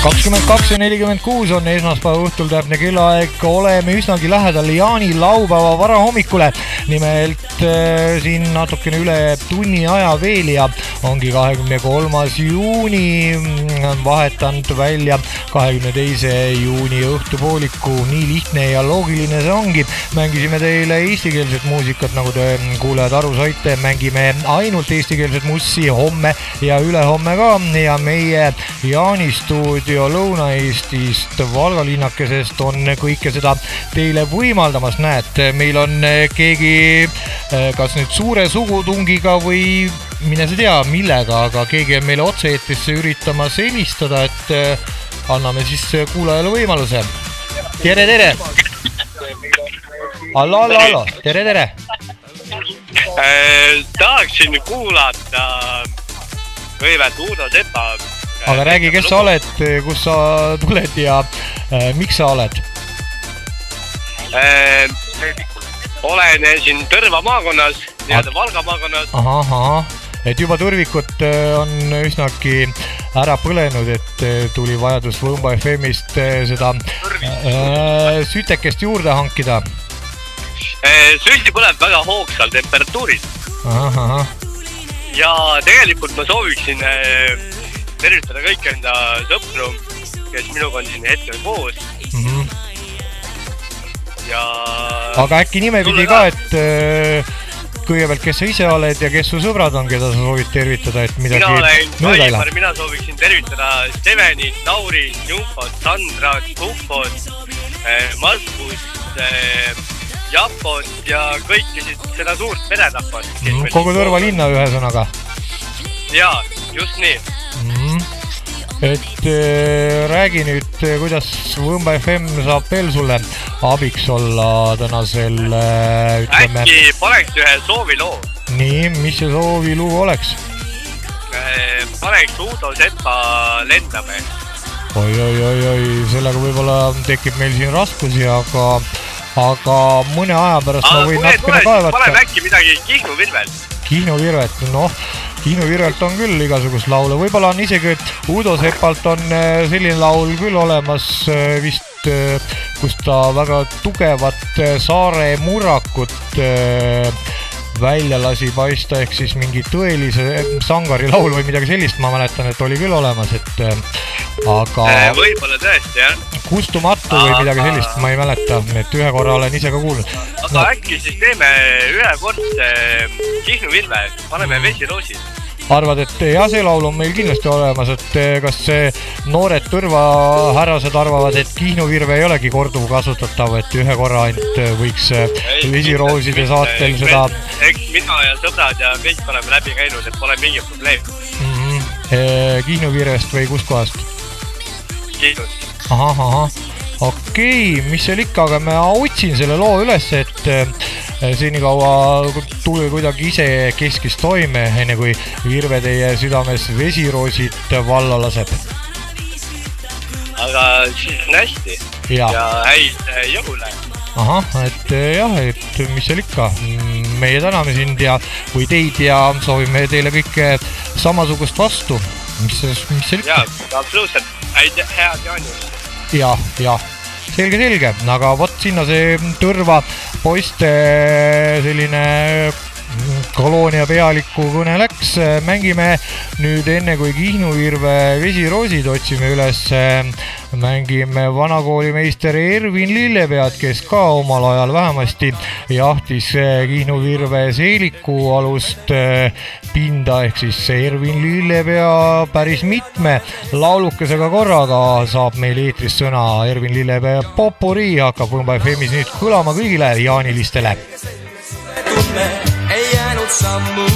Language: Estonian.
22:46 on esmaspäeva õhtul täpne kellaaeg, oleme üsnagi lähedal Jaani laupäeva varahommikule. Nimelt siin natukene üle tunni aja veel ja ongi 23. juuni vahetanud välja 22. juuni õhtupooliku. Nii lihtne ja loogiline see ongi. Mängisime teile eestikeelset muusikat, nagu te kuulajad aru saite. Mängime ainult eestikeelset mussi homme ja ülehomme ka ja meie Jaani stuudio Lõuna-Eestist Valga linnakesest on kõike seda teile võimaldamas. Näed, meil on keegi kas nüüd suure sugutungiga või mine sa tea millega, aga keegi on meile otse-eetrisse üritamas helistada, et anname siis kuulajale võimaluse. Tere! Allo, tere! Tahaksin kuulata kõivet Uudo Sepa. Aga räägi, kes sa oled, kus sa tuled ja miks sa oled? Olen siin Tõrva maakonnas, nii-öelda Valga maakonnas. Aha, et juba Tõrvikut on üsnagi ära põlenud, et tuli vajadus Võmba FM-ist seda sütekest juurde hankida. Süsti põleb väga hoogsal temperatuuris. Aha. Ja tegelikult ma sooviksin tervitada kõik enda sõpru, kes minuga on siin hetkel koos. Ja aga äkki nimepidi ka, et kõigepealt, kes sa ise oled ja kes su sõbrad on, keda sa soovid tervitada, et midagi nõuda ei lähe? Mina sooviksin tervitada Stevenit, Laurit, Jumfot, Sandrat, Kufot, Markust, Japot ja kõiki seda suurt peretahvat. Kogu Tõrva linna ühesõnaga? Jaa, just nii. Et räägi nüüd, kuidas Võmba FM saab veel sulle abiks olla tänasel, ütleme... Äkki paneks ühe sooviloo? Nii, mis see sooviloo oleks? Paneks Uudo Sepa Lendame. Oi, sellega võib-olla tekib meil siin raskusi, aga mõne aja pärast ma võin natukene kaevata. Paneme äkki midagi Kihnu Virvet. Kihnu Virvet, Kihnu Virvelt on küll igasugust laule, võib-olla on isegi Uudo Sepalt on selline laul küll olemas vist, kus ta väga tugevat saare murrakut välja lasi paista, ehk siis mingi tõelise sangari laul või midagi sellist, ma mäletan, et oli küll olemas, et aga... Võib-olla tõesti, jah. Kustumatu või midagi sellist, ma ei mäleta, et ühe korra olen ise ka kuulnud. Aga äkki siis teeme ühe kord Kihnu Virve, paneme Vesiroosid. Arvad, et jah, see laul on meil kindlasti olemas, et kas noored Tõrva härrased arvavad, et Kihnu Virve ei olegi korduv kasutatav, et ühe korra ainult võiks Vesirooside saatel seda... Eks mina ja sõbrad ja kõik oleme läbi käinud, et pole mingi probleem. Kihnu Virvest või kus kohast? Kihnust. Ahah. Okei, mis seal ikka, aga ma otsin selle loo üles, et senikaua tuli kuidagi ise keskis toime, enne kui Virve teie südames Vesiroosid valla laseb. Aga siis on hästi ja häid jõule. Ahah, et jah, et mis seal ikka, meie täname sind ja või teid ja soovime teile kõike samasugust vastu. Mis seal ikka? Jaa, absoluutselt, head jaanust. Ja, selge, aga vot sinna see Tõrva poiste selline koloonia pealiku kõne läks. Mängime nüüd enne kui Kihnu Virve Vesiroosid otsime üles, mängime vanakoolimeister Ervin Lillepead, kes ka omal ajal vähemasti jahtis Kihnu Virve seeliku alust pinda, ehk siis Ervin Lillepea päris mitme laulukesega korraga saab meil eetris sõna. Ervin Lillepea popuri hakkab Võmba FM'is nüüd kõlama kõigile jaanilistele. Ei jäänud sammu